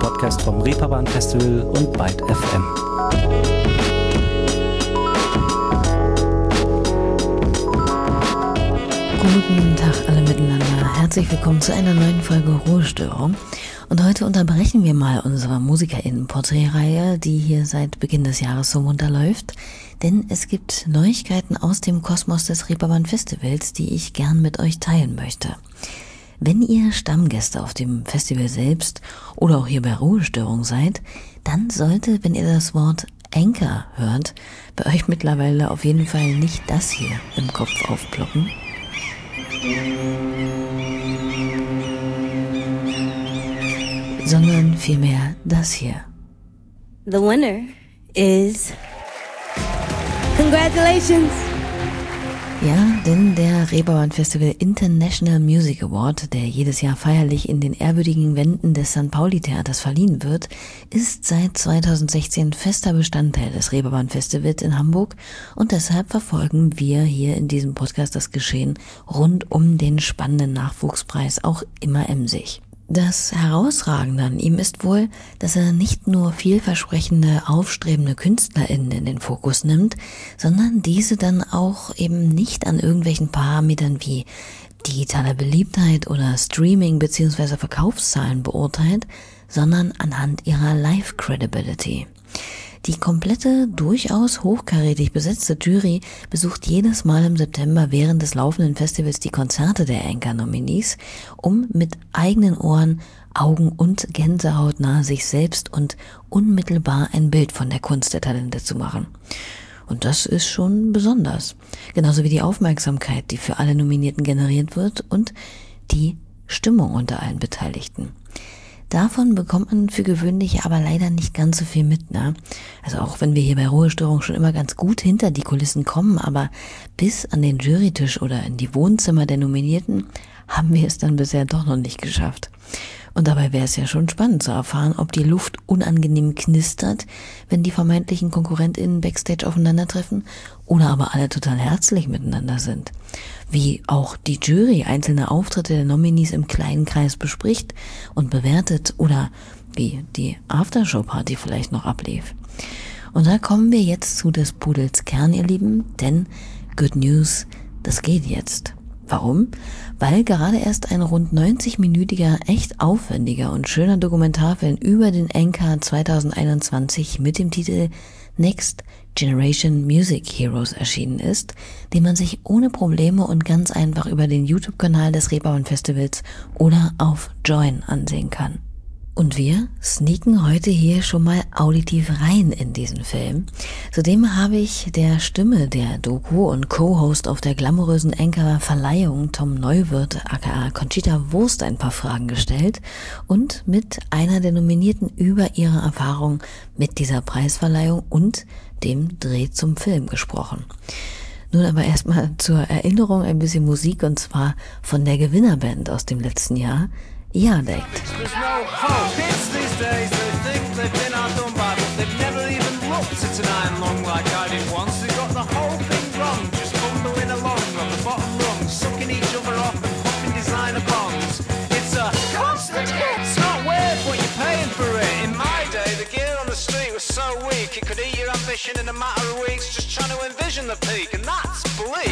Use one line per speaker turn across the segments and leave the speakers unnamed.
Podcast vom Reeperbahn Festival und Byte FM.
Guten Tag alle miteinander. Herzlich willkommen zu einer neuen Folge Ruhestörung. Und heute unterbrechen wir mal unsere MusikerInnen-Porträtreihe, die hier seit Beginn des Jahres so munter läuft. Denn es gibt Neuigkeiten aus dem Kosmos des Reeperbahn Festivals, die ich gern mit euch teilen möchte. Wenn ihr Stammgäste auf dem Festival selbst oder auch hier bei Ruhestörung seid, dann sollte, wenn ihr das Wort Anchor hört, bei euch mittlerweile auf jeden Fall nicht das hier im Kopf aufploppen. Sondern vielmehr das hier.
The winner is... Congratulations!
Ja, denn der Reeperbahn Festival International Music Award, der jedes Jahr feierlich in den ehrwürdigen Wänden des St. Pauli Theaters verliehen wird, ist seit 2016 fester Bestandteil des Reeperbahn Festivals in Hamburg und deshalb verfolgen wir hier in diesem Podcast das Geschehen rund um den spannenden Nachwuchspreis auch immer emsig. Das Herausragende an ihm ist wohl, dass er nicht nur vielversprechende, aufstrebende KünstlerInnen in den Fokus nimmt, sondern diese dann auch eben nicht an irgendwelchen Parametern wie digitaler Beliebtheit oder Streaming bzw. Verkaufszahlen beurteilt, sondern anhand ihrer Live-Credibility. Die komplette, durchaus hochkarätig besetzte Jury besucht jedes Mal im September während des laufenden Festivals die Konzerte der Anchor-Nominees, um mit eigenen Ohren, Augen und gänsehautnah sich selbst und unmittelbar ein Bild von der Kunst der Talente zu machen. Und das ist schon besonders. Genauso wie die Aufmerksamkeit, die für alle Nominierten generiert wird und die Stimmung unter allen Beteiligten. Davon bekommt man für gewöhnlich aber leider nicht ganz so viel mit, ne? Also auch wenn wir hier bei Ruhestörung schon immer ganz gut hinter die Kulissen kommen, aber bis an den Jurytisch oder in die Wohnzimmer der Nominierten haben wir es dann bisher doch noch nicht geschafft. Und dabei wäre es ja schon spannend zu erfahren, ob die Luft unangenehm knistert, wenn die vermeintlichen KonkurrentInnen Backstage aufeinandertreffen oder aber alle total herzlich miteinander sind. Wie auch die Jury einzelne Auftritte der Nominees im kleinen Kreis bespricht und bewertet oder wie die Aftershow-Party vielleicht noch ablief. Und da kommen wir jetzt zu des Pudels Kern, ihr Lieben, denn Good News, das geht jetzt. Warum? Weil gerade erst ein rund 90-minütiger, echt aufwendiger und schöner Dokumentarfilm über den Anchor 2021 mit dem Titel Next Generation Music Heroes erschienen ist, den man sich ohne Probleme und ganz einfach über den YouTube-Kanal des Reeperbahn Festivals oder auf Join ansehen kann. Und wir sneaken heute hier schon mal auditiv rein in diesen Film. Zudem habe ich der Stimme der Doku und Co-Host auf der glamourösen Anchor-Verleihung Tom Neuwirth aka Conchita Wurst ein paar Fragen gestellt und mit einer der Nominierten über ihre Erfahrung mit dieser Preisverleihung und dem Dreh zum Film gesprochen. Nun aber erstmal zur Erinnerung ein bisschen Musik und zwar von der Gewinnerband aus dem letzten Jahr, Yard Act.
There's no hope. Kids these days, they think they've been outdone by, but they've never even looked at an iron lung like I did once. They got the whole thing wrong, just bumbling along on the bottom rung, sucking each other off and popping designer bongs. It's a constant hit. It's not worth what you're paying for it. In my day, the gear on the street was so weak, it could eat your ambition in a matter of weeks. Just trying to envision the peak, and that's bleak.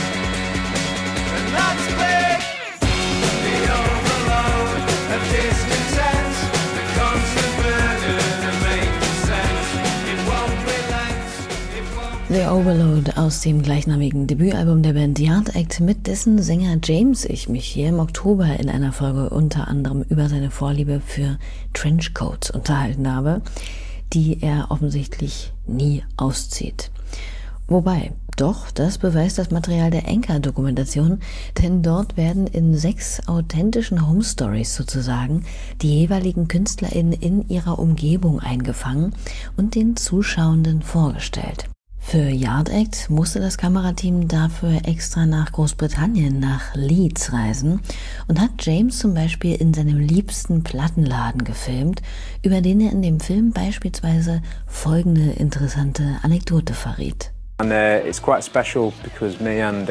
And that's big. The overload of discontent, the constant burden of making sense. It won't relent, it won't...
The Overload aus dem gleichnamigen Debütalbum der Band Yard Act, mit dessen Sänger James ich mich hier im Oktober in einer Folge unter anderem über seine Vorliebe für Trenchcoats unterhalten habe, die er offensichtlich nie auszieht. Wobei, doch, das beweist das Material der Anchor-Dokumentation, denn dort werden in 6 authentischen Home-Stories sozusagen die jeweiligen KünstlerInnen in ihrer Umgebung eingefangen und den Zuschauenden vorgestellt. Für Yard Act musste das Kamerateam dafür extra nach Großbritannien, nach Leeds reisen und hat James zum Beispiel in seinem liebsten Plattenladen gefilmt, über den er in dem Film beispielsweise folgende interessante Anekdote verriet.
And it's quite special because me and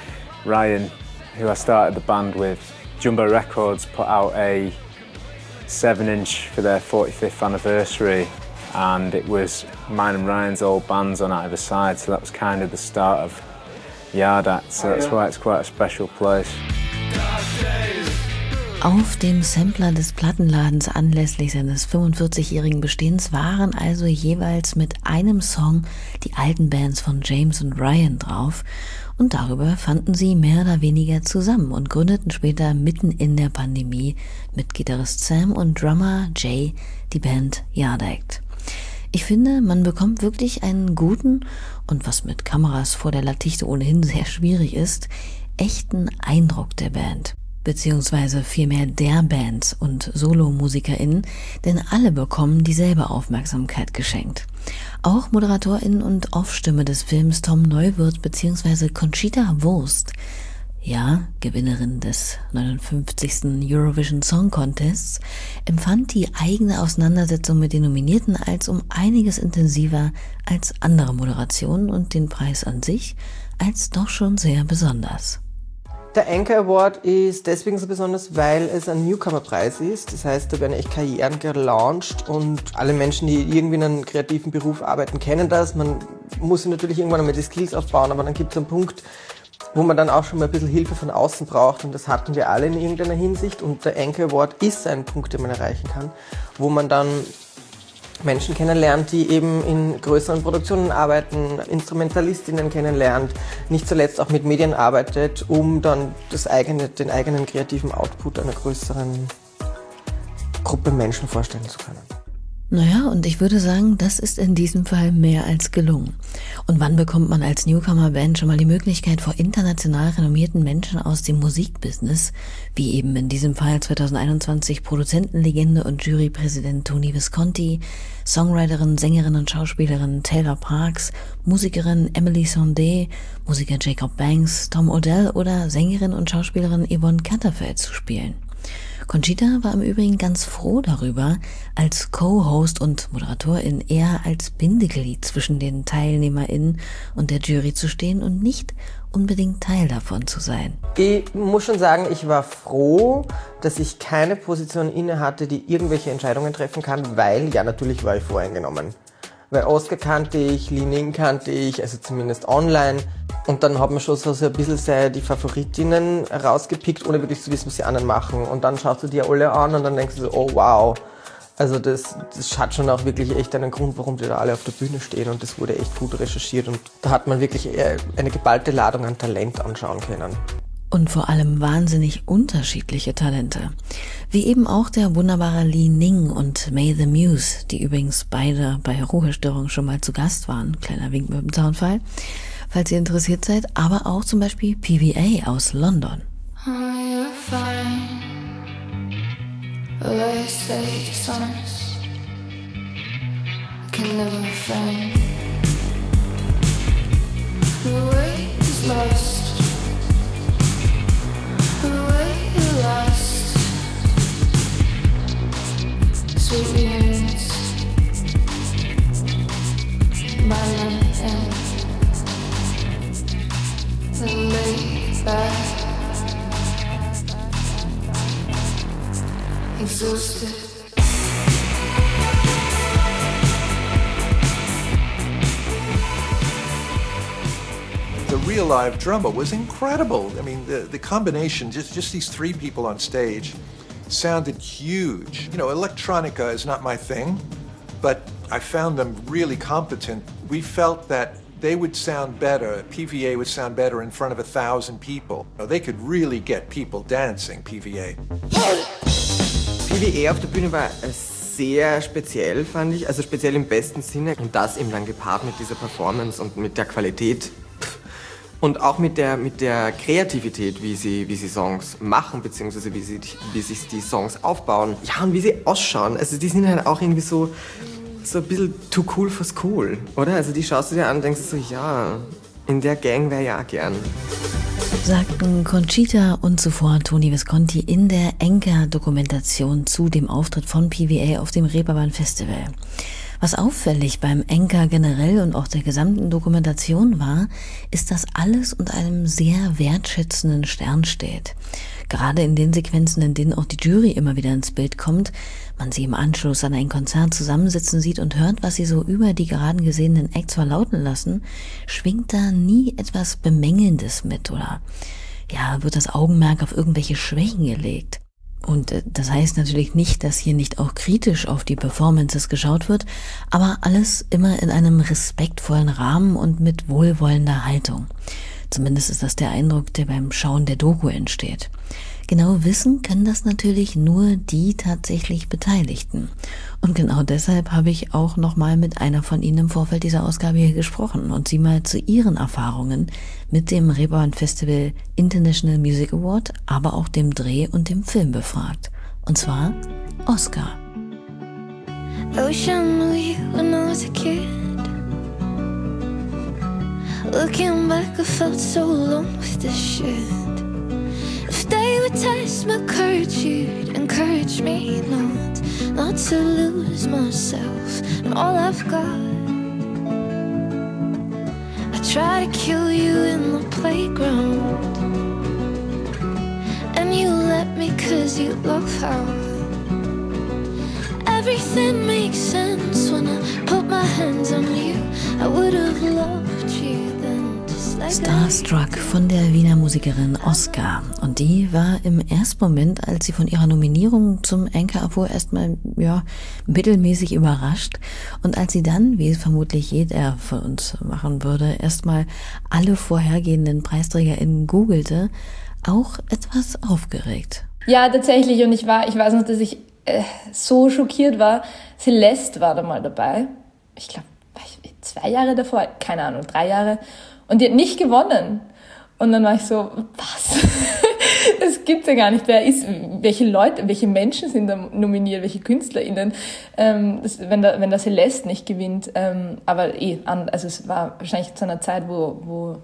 Ryan, who I started the band with, Jumbo Records put out a 7-inch for their 45th anniversary, and it was mine and Ryan's old bands on either side, so that was kind of the start of Yard Act, so that's why it's quite a special place.
Auf dem Sampler des Plattenladens anlässlich seines 45-jährigen Bestehens waren also jeweils mit einem Song die alten Bands von James und Ryan drauf und darüber fanden sie mehr oder weniger zusammen und gründeten später mitten in der Pandemie mit Gitarrist Sam und Drummer Jay die Band Yard Act. Ich finde, man bekommt wirklich einen guten und was mit Kameras vor der Lattichte ohnehin sehr schwierig ist, echten Eindruck der Band. Beziehungsweise vielmehr der Bands und SolomusikerInnen, denn alle bekommen dieselbe Aufmerksamkeit geschenkt. Auch ModeratorInnen und Off-Stimme des Films Tom Neuwirth beziehungsweise Conchita Wurst, ja, Gewinnerin des 59. Eurovision Song Contests, empfand die eigene Auseinandersetzung mit den Nominierten als um einiges intensiver als andere Moderationen und den Preis an sich als doch schon sehr besonders.
Der Anchor Award ist deswegen so besonders, weil es ein Newcomer-Preis ist. Das heißt, da werden echt Karrieren gelauncht und alle Menschen, die irgendwie in einem kreativen Beruf arbeiten, kennen das. Man muss sich natürlich irgendwann einmal die Skills aufbauen, aber dann gibt es einen Punkt, wo man dann auch schon mal ein bisschen Hilfe von außen braucht und das hatten wir alle in irgendeiner Hinsicht und der Anchor Award ist ein Punkt, den man erreichen kann, wo man dann Menschen kennenlernt, die eben in größeren Produktionen arbeiten, Instrumentalistinnen kennenlernt, nicht zuletzt auch mit Medien arbeitet, um dann den eigenen kreativen Output einer größeren Gruppe Menschen vorstellen zu können.
Naja, und ich würde sagen, das ist in diesem Fall mehr als gelungen. Und wann bekommt man als Newcomer-Band schon mal die Möglichkeit, vor international renommierten Menschen aus dem Musikbusiness, wie eben in diesem Fall 2021 Produzentenlegende und Jurypräsident Tony Visconti, Songwriterin, Sängerin und Schauspielerin Taylor Parks, Musikerin Emily Sandé, Musiker Jacob Banks, Tom Odell oder Sängerin und Schauspielerin Yvonne Catterfeld zu spielen. Conchita war im Übrigen ganz froh darüber, als Co-Host und Moderatorin eher als Bindeglied zwischen den TeilnehmerInnen und der Jury zu stehen und nicht unbedingt Teil davon zu sein.
Ich muss schon sagen, ich war froh, dass ich keine Position inne hatte, die irgendwelche Entscheidungen treffen kann, weil, ja, natürlich war ich voreingenommen. Weil Oscar kannte ich, Li Ning kannte ich, also zumindest online. Und dann hat man schon so ein bisschen die Favoritinnen rausgepickt, ohne wirklich zu wissen, was die anderen machen. Und dann schaust du dir alle an und dann denkst du so, oh wow. Also das hat schon auch wirklich echt einen Grund, warum die da alle auf der Bühne stehen. Und das wurde echt gut recherchiert. Und da hat man wirklich eine geballte Ladung an Talent anschauen können.
Und vor allem wahnsinnig unterschiedliche Talente. Wie eben auch der wunderbare Li Ning und May the Muse, die übrigens beide bei Ruhestörung schon mal zu Gast waren. Kleiner Wink mit dem Zaunfall, falls ihr interessiert seid. Aber auch zum Beispiel PVA aus London.
Exhausted.
The real live drummer was incredible. I mean, the combination, just these three people on stage, sounded huge. You know, electronica is not my thing, but I found them really competent. We felt that they would sound better, PVA would sound better in front of 1,000 people. They could really get people dancing, PVA.
PVA auf der Bühne war sehr speziell, fand ich, also speziell im besten Sinne. Und das eben dann gepaart mit dieser Performance und mit der Qualität und auch mit der Kreativität, wie sie Songs machen, beziehungsweise wie sich die Songs aufbauen. Ja, und wie sie ausschauen. Also die sind halt auch irgendwie so ein bisschen too cool for school, oder? Also die schaust du dir an und denkst so, ja, in der Gang wäre ja gern.
Sagten Conchita und zuvor Tony Visconti in der Anchor-Dokumentation zu dem Auftritt von PVA auf dem Reeperbahn Festival. Was auffällig beim Enka generell und auch der gesamten Dokumentation war, ist, dass alles unter einem sehr wertschätzenden Stern steht. Gerade in den Sequenzen, in denen auch die Jury immer wieder ins Bild kommt, man sie im Anschluss an ein Konzert zusammensitzen sieht und hört, was sie so über die gerade gesehenen Acts verlauten lassen, schwingt da nie etwas Bemängelndes mit oder wird das Augenmerk auf irgendwelche Schwächen gelegt. Und das heißt natürlich nicht, dass hier nicht auch kritisch auf die Performances geschaut wird, aber alles immer in einem respektvollen Rahmen und mit wohlwollender Haltung. Zumindest ist das der Eindruck, der beim Schauen der Doku entsteht. Genau wissen können das natürlich nur die tatsächlich Beteiligten. Und genau deshalb habe ich auch nochmal mit einer von ihnen im Vorfeld dieser Ausgabe hier gesprochen und sie mal zu ihren Erfahrungen mit dem Reeperbahn Festival International Music Award, aber auch dem Dreh und dem Film befragt. Und zwar Oscar.
I wish I knew you when I was a kid. Looking back, I felt so alone with this shit. If they would test my courage, you'd encourage me not to lose myself and all I've got. I try to kill you in the playground, and you let me 'cause you love how everything makes sense when I put my hands on you. I would have loved you then.
Starstruck von der Wiener Musikerin Oscar. Und die war im ersten Moment, als sie von ihrer Nominierung zum Enka erfuhr, erstmal mittelmäßig überrascht. Und als sie dann, wie es vermutlich jeder von uns machen würde, erstmal alle vorhergehenden PreisträgerInnen googelte, auch etwas aufgeregt.
Ja, tatsächlich. Und ich weiß noch, dass ich so schockiert war. Celeste war da mal dabei. Ich glaube, 2 Jahre davor, keine Ahnung, 3 Jahre. Und die hat nicht gewonnen. Und dann war ich so, was? Das gibt's ja gar nicht. Welche Menschen sind da nominiert, welche KünstlerInnen, wenn der Celeste nicht gewinnt. Aber also es war wahrscheinlich zu einer Zeit, wo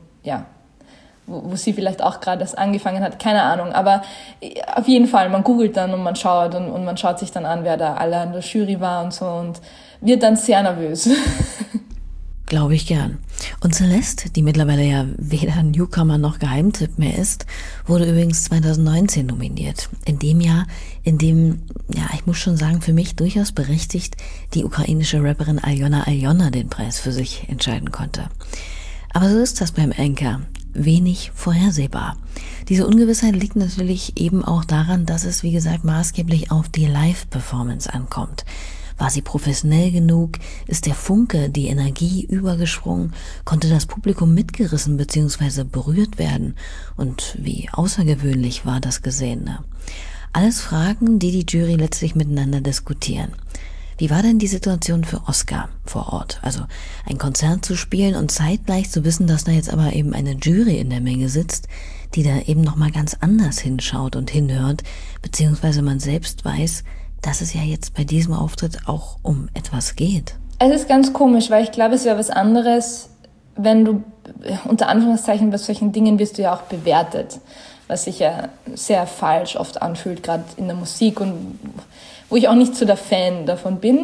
sie vielleicht auch gerade erst angefangen hat, keine Ahnung. Aber auf jeden Fall, man googelt dann und man schaut und man schaut sich dann an, wer da alle an der Jury war und so und wird dann sehr nervös.
Glaube ich gern. Und Celeste, die mittlerweile ja weder Newcomer noch Geheimtipp mehr ist, wurde übrigens 2019 nominiert. In dem Jahr, in dem, ich muss schon sagen, für mich durchaus berechtigt, die ukrainische Rapperin Aljona den Preis für sich entscheiden konnte. Aber so ist das beim Enka. Wenig vorhersehbar. Diese Ungewissheit liegt natürlich eben auch daran, dass es, wie gesagt, maßgeblich auf die Live-Performance ankommt. War sie professionell genug? Ist der Funke, die Energie übergesprungen? Konnte das Publikum mitgerissen bzw. berührt werden? Und wie außergewöhnlich war das Gesehene? Alles Fragen, die die Jury letztlich miteinander diskutieren. Wie war denn die Situation für Oscar vor Ort? Also ein Konzert zu spielen und zeitgleich zu wissen, dass da jetzt aber eben eine Jury in der Menge sitzt, die da eben nochmal ganz anders hinschaut und hinhört, beziehungsweise man selbst weiß, dass es ja jetzt bei diesem Auftritt auch um etwas geht.
Es ist ganz komisch, weil ich glaube, es wäre was anderes, wenn du, unter Anführungszeichen, bei solchen Dingen wirst du ja auch bewertet, was sich ja sehr falsch oft anfühlt, gerade in der Musik und wo ich auch nicht so der Fan davon bin.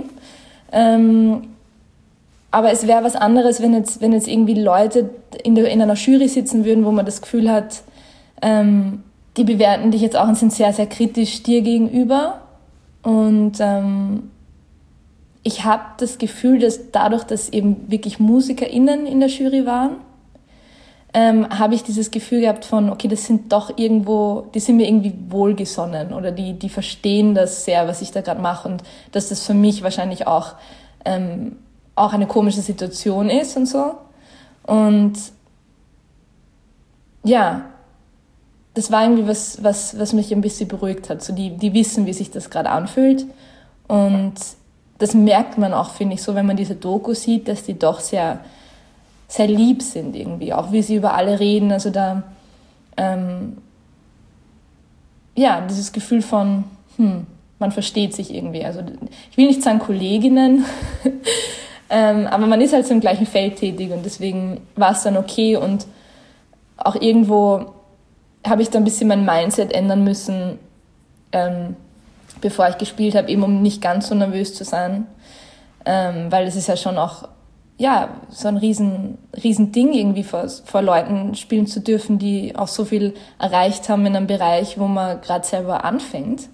Aber es wäre was anderes, wenn jetzt irgendwie Leute in einer Jury sitzen würden, wo man das Gefühl hat, die bewerten dich jetzt auch und sind sehr, sehr kritisch dir gegenüber. Und ich habe das Gefühl, dass dadurch, dass eben wirklich MusikerInnen in der Jury waren, habe ich dieses Gefühl gehabt von, okay, das sind doch irgendwo, die sind mir irgendwie wohlgesonnen oder die verstehen das sehr, was ich da gerade mache und dass das für mich wahrscheinlich auch eine komische Situation ist und so. Und ja, das war irgendwie was mich ein bisschen beruhigt hat. So die wissen, wie sich das gerade anfühlt. Und das merkt man auch, finde ich, so, wenn man diese Doku sieht, dass die doch sehr, sehr lieb sind irgendwie. Auch wie sie über alle reden. Also da, dieses Gefühl von, man versteht sich irgendwie. Also ich will nicht sagen Kolleginnen, aber man ist halt so im gleichen Feld tätig und deswegen war es dann okay. Und auch irgendwo habe ich da ein bisschen mein Mindset ändern müssen, bevor ich gespielt habe, eben um nicht ganz so nervös zu sein. weil es ist ja schon auch so ein riesen Ding irgendwie vor Leuten spielen zu dürfen, die auch so viel erreicht haben in einem Bereich, wo man gerade selber anfängt.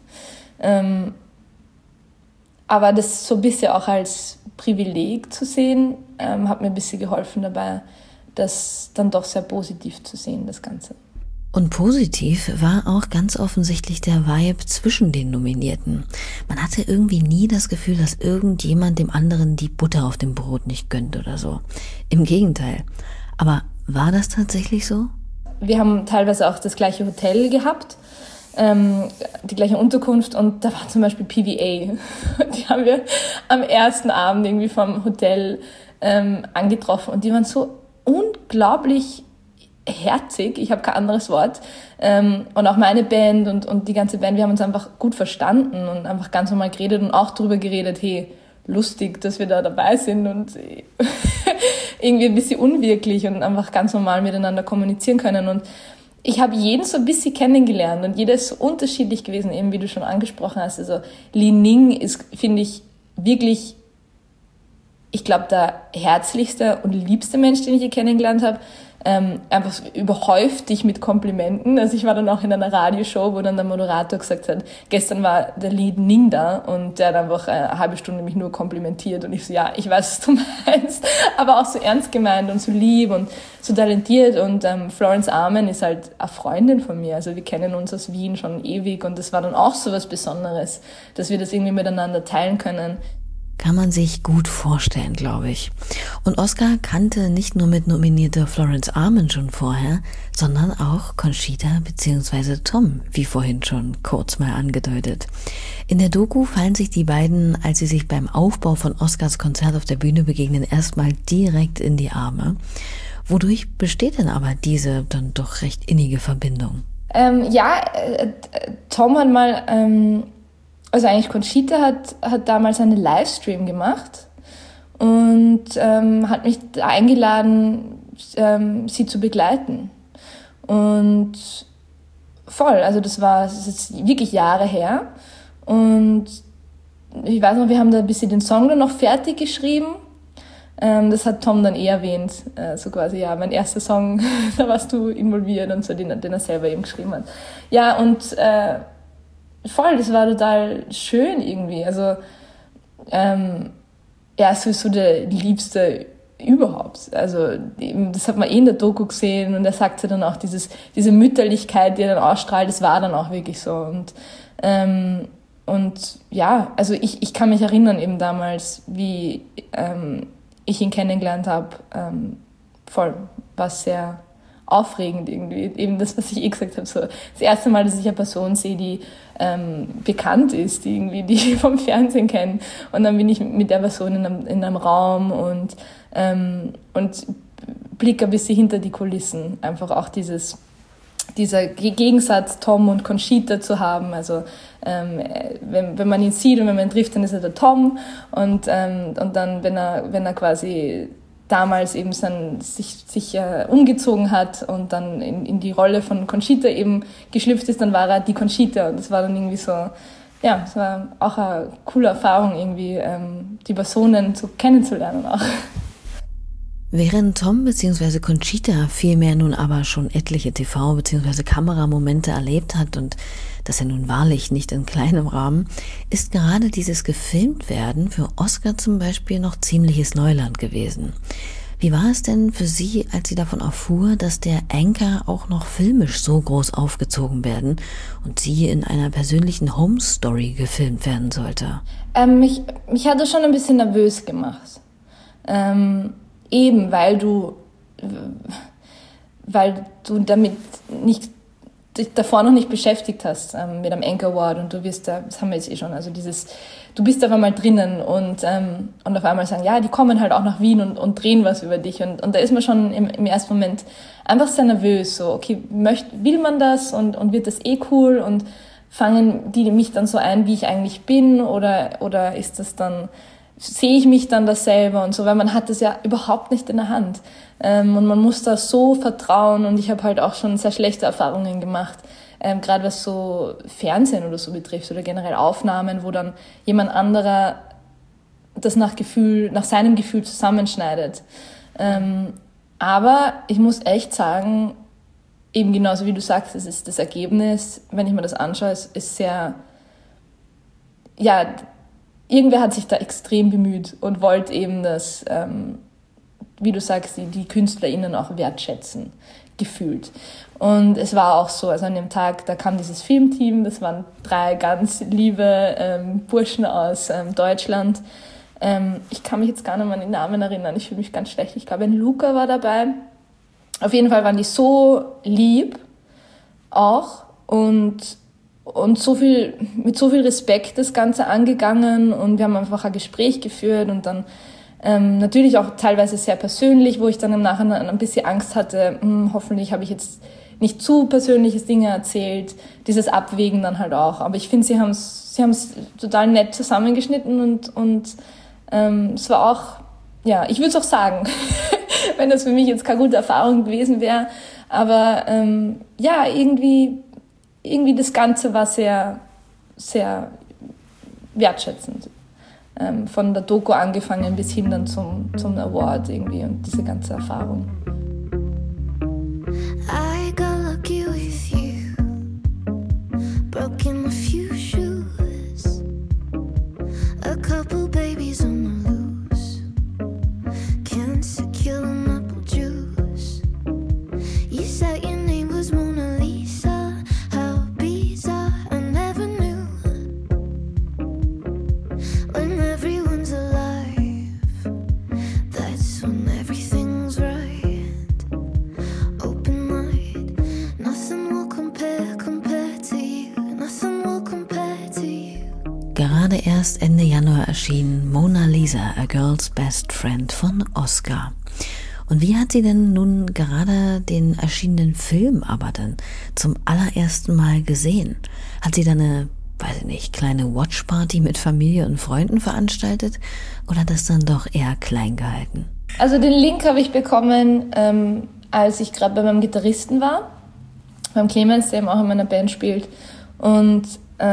Aber das so ein bisschen auch als Privileg zu sehen, hat mir ein bisschen geholfen dabei, das dann doch sehr positiv zu sehen, das Ganze.
Und positiv war auch ganz offensichtlich der Vibe zwischen den Nominierten. Man hatte irgendwie nie das Gefühl, dass irgendjemand dem anderen die Butter auf dem Brot nicht gönnt oder so. Im Gegenteil. Aber war das tatsächlich so?
Wir haben teilweise auch das gleiche Hotel gehabt, die gleiche Unterkunft, und da war zum Beispiel PVA. Die haben wir am ersten Abend irgendwie vom Hotel angetroffen und die waren so unglaublich herzig, ich habe kein anderes Wort, und auch meine Band und die ganze Band, wir haben uns einfach gut verstanden und einfach ganz normal geredet und auch darüber geredet, hey, lustig, dass wir da dabei sind und irgendwie ein bisschen unwirklich und einfach ganz normal miteinander kommunizieren können. Und ich habe jeden so ein bisschen kennengelernt und jeder ist so unterschiedlich gewesen, eben wie du schon angesprochen hast. Also Li Ning ist, finde ich, wirklich, ich glaube, der herzlichste und liebste Mensch, den ich je kennengelernt habe. Einfach überhäuft dich mit Komplimenten. Also ich war dann auch in einer Radioshow, wo dann der Moderator gesagt hat, gestern war der Li Ning da und der hat einfach eine halbe Stunde mich nur komplimentiert und ich so, ja, ich weiß, was du meinst, aber auch so ernst gemeint und so lieb und so talentiert. Und Florence Armen ist halt eine Freundin von mir, also wir kennen uns aus Wien schon ewig und das war dann auch so was Besonderes, dass wir das irgendwie miteinander teilen können.
Kann man sich gut vorstellen, glaube ich. Und Oscar kannte nicht nur mit nominierte Florence Armen schon vorher, sondern auch Conchita bzw. Tom, wie vorhin schon kurz mal angedeutet. In der Doku fallen sich die beiden, als sie sich beim Aufbau von Oscars Konzert auf der Bühne begegnen, erstmal direkt in die Arme. Wodurch besteht denn aber diese dann doch recht innige Verbindung?
Tom hat mal... Also eigentlich Conchita hat damals einen Livestream gemacht und hat mich eingeladen, sie zu begleiten. Und voll, also das ist jetzt wirklich Jahre her. Und ich weiß noch, wir haben da ein bisschen den Song dann noch fertig geschrieben. Das hat Tom dann erwähnt, so quasi, ja, mein erster Song, da warst du involviert und so, den er selber eben geschrieben hat. Ja, und voll, das war total schön irgendwie. Also, er ist sowieso der Liebste überhaupt. Also, das hat man in der Doku gesehen und er sagt ja dann auch, diese Mütterlichkeit, die er dann ausstrahlt, das war dann auch wirklich so. Und ja, also ich kann mich erinnern eben damals, wie ich ihn kennengelernt habe, voll, war sehr aufregend irgendwie. Eben das, was ich gesagt habe, so das erste Mal, dass ich eine Person sehe, die bekannt ist, die ich vom Fernsehen kenne. Und dann bin ich mit der Person in einem Raum und blicke ein bisschen hinter die Kulissen. Einfach auch dieser Gegensatz Tom und Conchita zu haben. Also wenn man ihn sieht und wenn man ihn trifft, dann ist er der Tom. Und dann, wenn er quasi damals eben sich umgezogen hat und dann in die Rolle von Conchita eben geschlüpft ist, dann war er die Conchita. Und das war dann irgendwie so, ja, es war auch eine coole Erfahrung irgendwie, die Personen so kennenzulernen auch.
Während Tom bzw. Conchita vielmehr nun aber schon etliche TV- bzw. Kameramomente erlebt hat und das ja nun wahrlich nicht in kleinem Rahmen, ist gerade dieses Gefilmtwerden für Oscar zum Beispiel noch ziemliches Neuland gewesen. Wie war es denn für Sie, als Sie davon erfuhr, dass der Anchor auch noch filmisch so groß aufgezogen werden und sie in einer persönlichen Home-Story gefilmt werden sollte?
Mich hat das schon ein bisschen nervös gemacht. Eben, weil du damit dich davor noch nicht beschäftigt hast mit einem Anchor Award und du wirst da, das haben wir jetzt schon, also du bist auf einmal drinnen und auf einmal sagen, ja, die kommen halt auch nach Wien und drehen was über dich und da ist man schon im ersten Moment einfach sehr nervös, so, okay, will man das und wird das cool und fangen die mich dann so ein, wie ich eigentlich bin oder ist das dann, sehe ich mich dann das selber und so, weil man hat das ja überhaupt nicht in der Hand. Und man muss da so vertrauen und ich habe halt auch schon sehr schlechte Erfahrungen gemacht, gerade was so Fernsehen oder so betrifft oder generell Aufnahmen, wo dann jemand anderer das nach seinem Gefühl zusammenschneidet. Aber ich muss echt sagen, eben genauso wie du sagst, es ist das Ergebnis, wenn ich mir das anschaue, ist sehr, ja, irgendwer hat sich da extrem bemüht und wollte eben das, wie du sagst, die KünstlerInnen auch wertschätzen, gefühlt. Und es war auch so, also an dem Tag, da kam dieses Filmteam, das waren 3 ganz liebe Burschen aus Deutschland. Ich kann mich jetzt gar nicht mehr an die Namen erinnern, ich fühle mich ganz schlecht. Ich glaube, ein Luca war dabei. Auf jeden Fall waren die so lieb auch und mit so viel Respekt das Ganze angegangen und wir haben einfach ein Gespräch geführt und dann natürlich auch teilweise sehr persönlich, wo ich dann im Nachhinein ein bisschen Angst hatte, hoffentlich habe ich jetzt nicht zu persönliche Dinge erzählt, dieses Abwägen dann halt auch. Aber ich finde, sie haben es total nett zusammengeschnitten und es war auch, ja, ich würde es auch sagen, wenn das für mich jetzt keine gute Erfahrung gewesen wäre. Aber ja, irgendwie das Ganze war sehr, sehr wertschätzend. Von der Doku angefangen bis hin dann zum Award irgendwie und diese ganze Erfahrung.
I got lucky with you, broken a few shoes, a couple babies on the loose, can't secure an apple juice. You said your name was Mona Lisa, how bizarre, I never knew. When everyone's alive, that's when everything's right. Open-eyed, nothing will compare to you, nothing will compare to you.
Gerade erst Ende Januar erschien Mona Lisa, A Girl's Best Friend von Oscar. Und wie hat sie denn nun gerade den erschienenen Film aber dann zum allerersten Mal gesehen? Hat sie da eine, weiß ich nicht, kleine Watchparty mit Familie und Freunden veranstaltet oder das dann doch eher klein gehalten?
Also den Link habe ich bekommen, als ich gerade bei meinem Gitarristen war, beim Clemens, der eben auch in meiner Band spielt. Und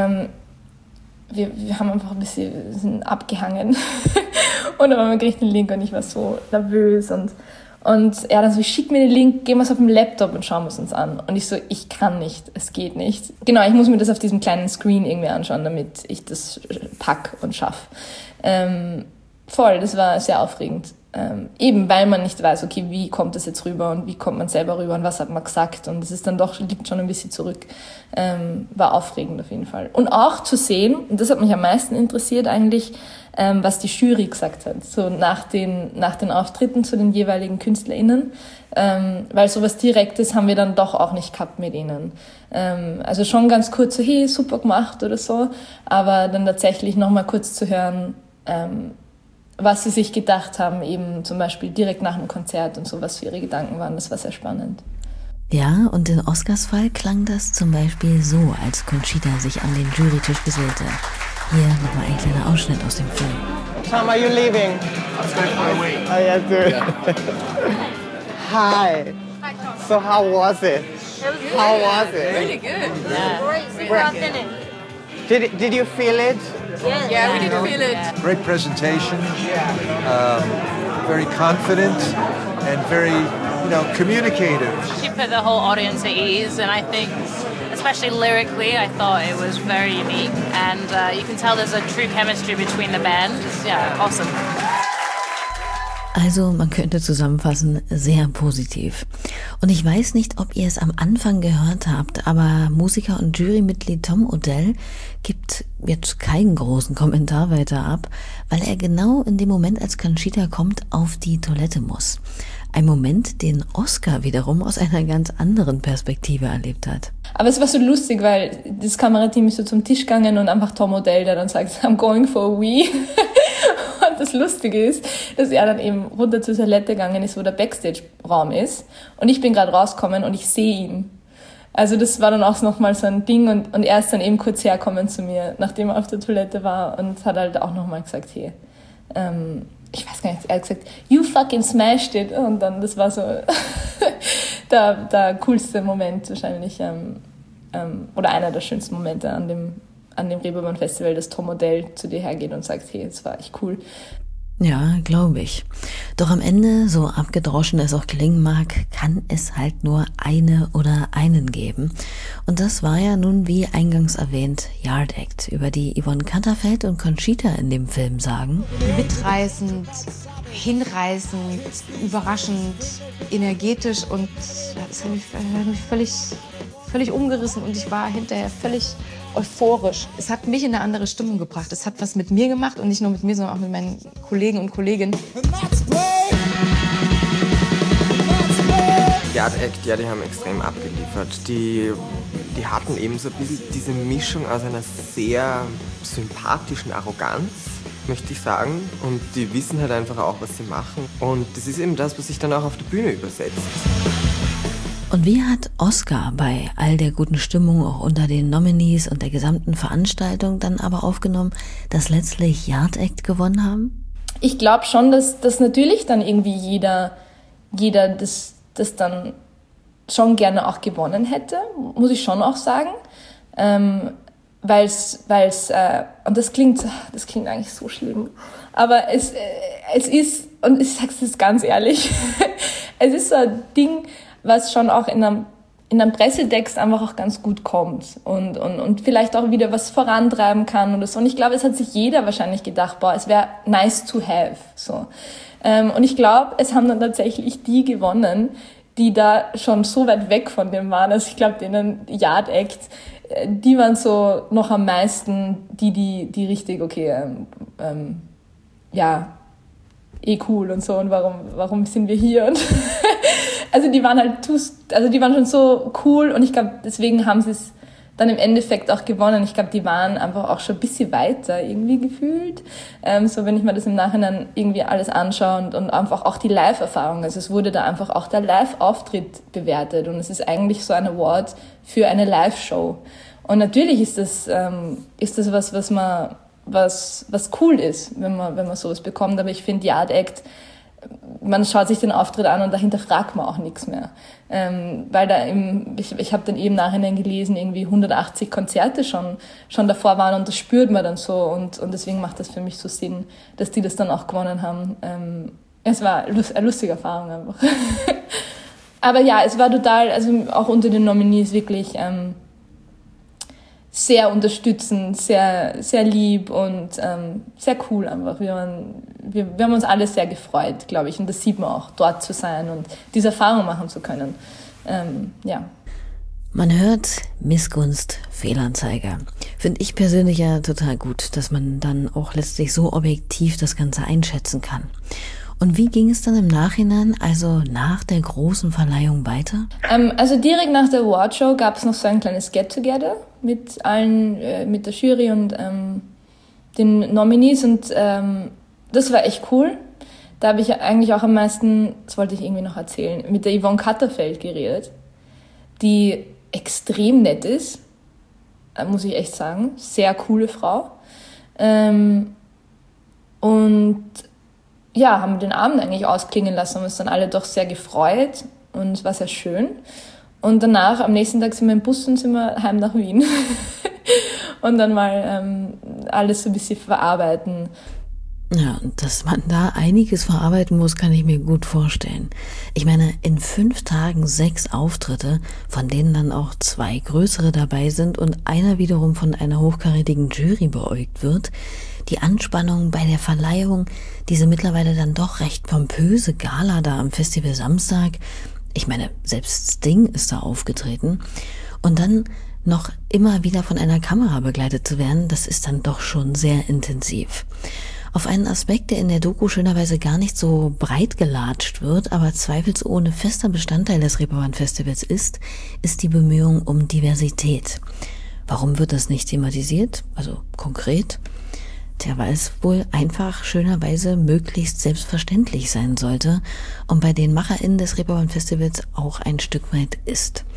wir haben einfach ein bisschen abgehangen. Und dann haben wir gekriegt den Link und ich war so nervös. Und er dann so, schick mir den Link, gehen wir es auf dem Laptop und schauen wir es uns an. Und ich so, ich kann nicht, es geht nicht. Genau, ich muss mir das auf diesem kleinen Screen irgendwie anschauen, damit ich das pack und schaffe. Voll, das war sehr aufregend. Eben, weil man nicht weiß, okay, wie kommt das jetzt rüber und wie kommt man selber rüber und was hat man gesagt. Und es ist dann doch, liegt schon ein bisschen zurück. War aufregend auf jeden Fall. Und auch zu sehen, und das hat mich am meisten interessiert eigentlich, was die Jury gesagt hat, so nach den Auftritten zu den jeweiligen KünstlerInnen, weil sowas Direktes haben wir dann doch auch nicht gehabt mit ihnen. Also schon ganz kurz so, hey, super gemacht oder so, aber dann tatsächlich nochmal kurz zu hören, was sie sich gedacht haben, eben zum Beispiel direkt nach dem Konzert und so, was für ihre Gedanken waren, das war sehr spannend.
Ja, und in Oscars Fall klang das zum Beispiel so, als Conchita sich an den Jurytisch gesellte. Hier nochmal ein kleiner Ausschnitt aus dem Film.
Tom, are you leaving?
I'm staying for a week.
Oh, yes, sir. Hi. So how was it? How was it?
Really good.
Yeah. Great, super authentic.
Did you feel it?
Yes.
Yeah, we did feel it.
Great presentation, very confident and very, communicative.
She put the whole audience at ease, and I think, especially lyrically, I thought it was very unique, and you can tell there's a true chemistry between the band. Yeah, awesome.
Also man könnte zusammenfassen, sehr positiv. Und ich weiß nicht, ob ihr es am Anfang gehört habt, aber Musiker und Jurymitglied Tom Odell gibt jetzt keinen großen Kommentar weiter ab, weil er genau in dem Moment, als Conchita kommt, auf die Toilette muss. Ein Moment, den Oscar wiederum aus einer ganz anderen Perspektive erlebt hat.
Aber es war so lustig, weil das Kamerateam ist so zum Tisch gegangen und einfach Tom Odell, der dann sagt, I'm going for a wee. Und das Lustige ist, dass er dann eben runter zur Toilette gegangen ist, wo der Backstage-Raum ist. Und ich bin gerade rausgekommen und ich sehe ihn. Also das war dann auch nochmal so ein Ding und er ist dann eben kurz herkommen zu mir, nachdem er auf der Toilette war und hat halt auch nochmal gesagt, hey, ich weiß gar nicht, er hat gesagt, you fucking smashed it. Und dann, das war so der coolste Moment wahrscheinlich, oder einer der schönsten Momente an an dem Reeperbahn Festival, dass Tom Odell zu dir hergeht und sagt, hey, das war echt cool.
Ja, glaube ich. Doch am Ende, so abgedroschen es auch klingen mag, kann es halt nur eine oder einen geben. Und das war ja nun, wie eingangs erwähnt, Yard Act, über die Yvonne Katterfeld und Conchita in dem Film sagen.
Mitreißend, hinreißend, überraschend, energetisch und das hat mich völlig umgerissen und ich war hinterher völlig euphorisch. Es hat mich in eine andere Stimmung gebracht. Es hat was mit mir gemacht und nicht nur mit mir, sondern auch mit meinen Kollegen und Kolleginnen.
Yard Act, ja, die haben extrem abgeliefert. Die hatten eben so ein bisschen diese Mischung aus einer sehr sympathischen Arroganz, möchte ich sagen. Und die wissen halt einfach auch, was sie machen. Und das ist eben das, was sich dann auch auf der Bühne übersetzt.
Und wie hat Oscar bei all der guten Stimmung auch unter den Nominees und der gesamten Veranstaltung dann aber aufgenommen, dass letztlich Yard Act gewonnen haben?
Ich glaube schon, dass natürlich dann irgendwie jeder das dann schon gerne auch gewonnen hätte, muss ich schon auch sagen. Weil's und das klingt eigentlich so schlimm, aber es ist, und ich sag's jetzt ganz ehrlich, es ist so ein Ding, was schon auch in einem Pressetext einfach auch ganz gut kommt und vielleicht auch wieder was vorantreiben kann oder so. Und ich glaube, es hat sich jeder wahrscheinlich gedacht, boah, es wäre nice to have, so. Und ich glaube, es haben dann tatsächlich die gewonnen, die da schon so weit weg von dem waren. Also ich glaube, denen Yard Act, die waren so noch am meisten die richtig, okay, ja, cool und so und warum sind wir hier und also die waren halt die waren schon so cool und ich glaube, deswegen haben sie es dann im Endeffekt auch gewonnen. Ich glaube, die waren einfach auch schon ein bisschen weiter irgendwie gefühlt. So, wenn ich mir das im Nachhinein irgendwie alles anschaue und einfach auch die Live-Erfahrung. Also es wurde da einfach auch der Live-Auftritt bewertet und es ist eigentlich so ein Award für eine Live-Show. Und natürlich ist das was cool ist, wenn man sowas bekommt. Aber ich finde, Yard Act, man schaut sich den Auftritt an und dahinter fragt man auch nichts mehr. Weil da ich habe dann eben nachhinein gelesen, irgendwie 180 Konzerte schon davor waren und das spürt man dann so und deswegen macht das für mich so Sinn, dass die das dann auch gewonnen haben. Es war eine lustige Erfahrung einfach. Aber ja, es war total, also auch unter den Nominees wirklich sehr unterstützend, sehr, sehr lieb und sehr cool einfach. Wir haben uns alle sehr gefreut, glaube ich. Und das sieht man auch, dort zu sein und diese Erfahrung machen zu können. Ja.
Man hört Missgunst, Fehlanzeiger. Finde ich persönlich ja total gut, dass man dann auch letztlich so objektiv das Ganze einschätzen kann. Und wie ging es dann im Nachhinein, also nach der großen Verleihung weiter?
Also direkt nach der Awardshow gab es noch so ein kleines Get-Together mit allen, mit der Jury und den Nominees und das war echt cool. Da habe ich eigentlich auch am meisten, das wollte ich irgendwie noch erzählen, mit der Yvonne Katterfeld geredet, die extrem nett ist, muss ich echt sagen. Sehr coole Frau. Und ja, haben den Abend eigentlich ausklingen lassen, haben uns dann alle doch sehr gefreut und es war sehr schön. Und danach, am nächsten Tag sind wir im Bus und sind wir heim nach Wien. Und dann mal alles so ein bisschen verarbeiten.
Ja, dass man da einiges verarbeiten muss, kann ich mir gut vorstellen. Ich meine, in 5 Tagen 6 Auftritte, von denen dann auch 2 größere dabei sind und einer wiederum von einer hochkarätigen Jury beäugt wird. Die Anspannung bei der Verleihung, diese mittlerweile dann doch recht pompöse Gala da am Festival Samstag. Ich meine, selbst Sting ist da aufgetreten. Und dann noch immer wieder von einer Kamera begleitet zu werden, das ist dann doch schon sehr intensiv. Auf einen Aspekt, der in der Doku schönerweise gar nicht so breit gelatscht wird, aber zweifelsohne fester Bestandteil des Reeperbahn Festivals ist die Bemühung um Diversität. Warum wird das nicht thematisiert? Also konkret? Tja, weil es wohl einfach schönerweise möglichst selbstverständlich sein sollte und bei den MacherInnen des Reeperbahn Festivals auch ein Stück weit ist.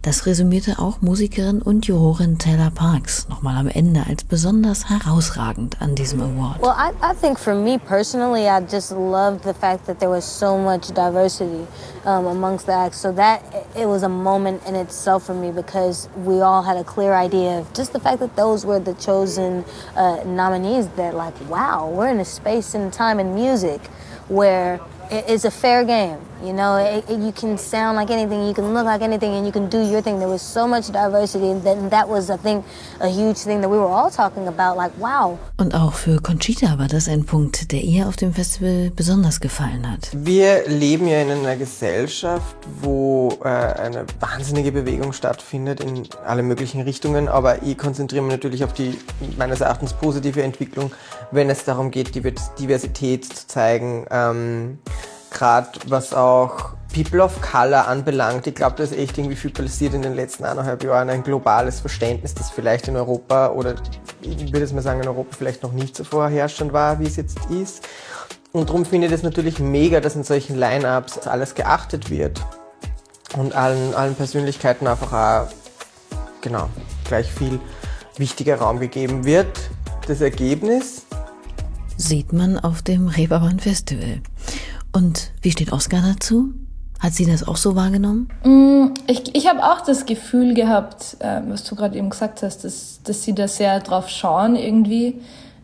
Das resümierte auch Musikerin und Jurorin Taylor Parks nochmal am Ende als besonders herausragend an diesem Award.
Well, I think for me personally, I just loved the fact that there was so much diversity amongst the acts. So that it was a moment in itself for me because we all had a clear idea of just the fact that those were the chosen nominees. That like, wow, we're in a space and time in music where it's a fair game, you know. You can sound like anything, you can look like anything, and you can do your thing. There was so much diversity, and that was, I think, a huge thing that we were all talking about, like, wow.
Und auch für Conchita war das ein Punkt, der ihr auf dem Festival besonders gefallen hat.
Wir leben ja in einer Gesellschaft, wo eine wahnsinnige Bewegung stattfindet in alle möglichen Richtungen, aber ich konzentriere mich natürlich auf die meines Erachtens positive Entwicklung, wenn es darum geht, Diversität zu zeigen, gerade was auch People of Color anbelangt. Ich glaube, da ist echt irgendwie viel passiert in den letzten 1,5 Jahren. Ein globales Verständnis, das vielleicht in Europa, oder ich würde jetzt mal sagen, in Europa vielleicht noch nicht so vorherrschend war, wie es jetzt ist. Und darum finde ich das natürlich mega, dass in solchen Line-Ups alles geachtet wird und allen Persönlichkeiten einfach auch, genau, gleich viel wichtiger Raum gegeben wird. Das Ergebnis
sieht man auf dem Reeperbahn Festival. Und wie steht Oskar dazu? Hat sie das auch so wahrgenommen?
Ich habe auch das Gefühl gehabt, was du gerade eben gesagt hast, dass sie da sehr drauf schauen irgendwie,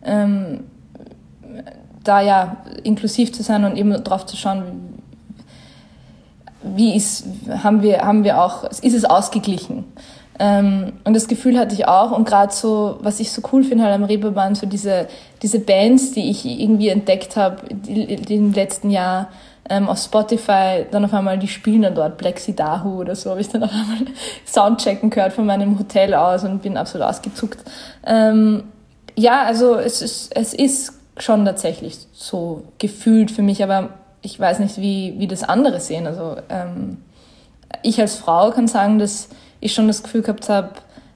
da ja inklusiv zu sein und eben drauf zu schauen, ist es ausgeglichen. Und das Gefühl hatte ich auch, und gerade so, was ich so cool finde halt am Reeperbahn, so diese Bands, die ich irgendwie entdeckt habe im letzten Jahr auf Spotify, dann auf einmal, die spielen dann dort Black Sea Dahu oder so, habe ich dann auf einmal Soundchecken gehört von meinem Hotel aus und bin absolut ausgezuckt. Ja, also es ist schon tatsächlich so gefühlt für mich, aber ich weiß nicht, wie das andere sehen. Also ich als Frau kann sagen, dass ich schon das Gefühl gehabt habe,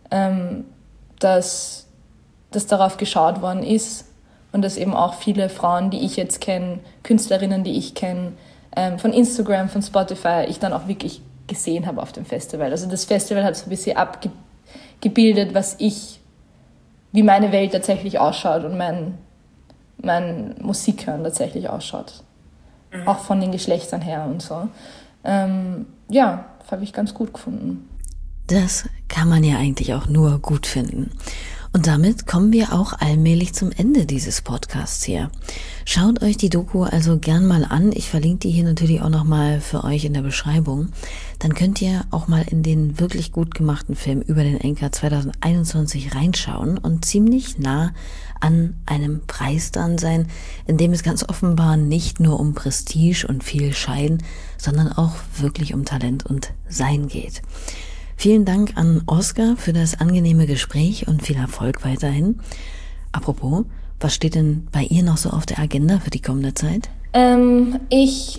dass darauf geschaut worden ist und dass eben auch viele Frauen, die ich jetzt kenne, Künstlerinnen, die ich kenne, von Instagram, von Spotify, ich dann auch wirklich gesehen habe auf dem Festival. Also das Festival hat so ein bisschen abgebildet, wie meine Welt tatsächlich ausschaut und mein Musikhören tatsächlich ausschaut. Auch von den Geschlechtern her und so. Ja, habe ich ganz gut gefunden.
Das kann man ja eigentlich auch nur gut finden. Und damit kommen wir auch allmählich zum Ende dieses Podcasts hier. Schaut euch die Doku also gern mal an. Ich verlinke die hier natürlich auch nochmal für euch in der Beschreibung. Dann könnt ihr auch mal in den wirklich gut gemachten Film über den Enka 2021 reinschauen und ziemlich nah an einem Preis dran sein, in dem es ganz offenbar nicht nur um Prestige und viel Schein, sondern auch wirklich um Talent und Sein geht. Vielen Dank an Oskar für das angenehme Gespräch und viel Erfolg weiterhin. Apropos, was steht denn bei ihr noch so auf der Agenda für die kommende Zeit?
Ich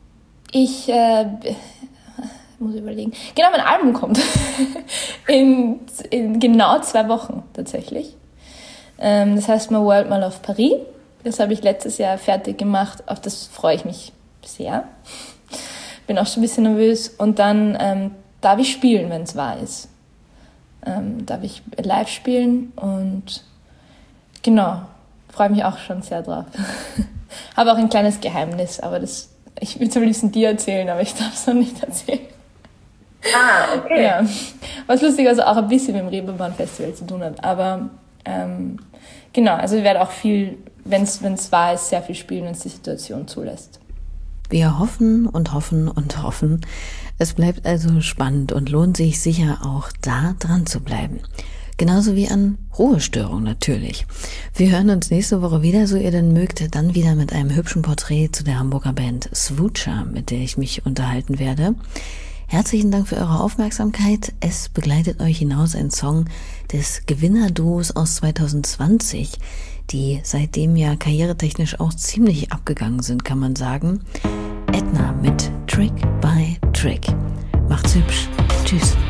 muss überlegen. Genau, mein Album kommt in genau 2 Wochen tatsächlich. Das heißt My World, My Love Paris. Das habe ich letztes Jahr fertig gemacht. Auf das freue ich mich sehr. Bin auch schon ein bisschen nervös. Und dann darf ich spielen, wenn es wahr ist. Darf ich live spielen und genau, freue mich auch schon sehr drauf. Habe auch ein kleines Geheimnis, aber ich würde es am liebsten dir erzählen, aber ich darf es noch nicht erzählen.
Okay.
Ja. Was lustig, also auch ein bisschen mit dem Reeperbahn Festival zu tun hat, aber genau, also ich werde auch viel, wenn es wahr ist, sehr viel spielen, wenn es die Situation zulässt.
Wir hoffen und hoffen und hoffen. Es bleibt also spannend und lohnt sich sicher auch da dran zu bleiben. Genauso wie an Ruhestörung natürlich. Wir hören uns nächste Woche wieder, so ihr denn mögt, dann wieder mit einem hübschen Porträt zu der Hamburger Band Swoocher, mit der ich mich unterhalten werde. Herzlichen Dank für eure Aufmerksamkeit. Es begleitet euch hinaus ein Song des Gewinnerduos aus 2020, die seitdem ja karrieretechnisch auch ziemlich abgegangen sind, kann man sagen. Edna mit Trick by Trick. Macht's hübsch. Tschüss.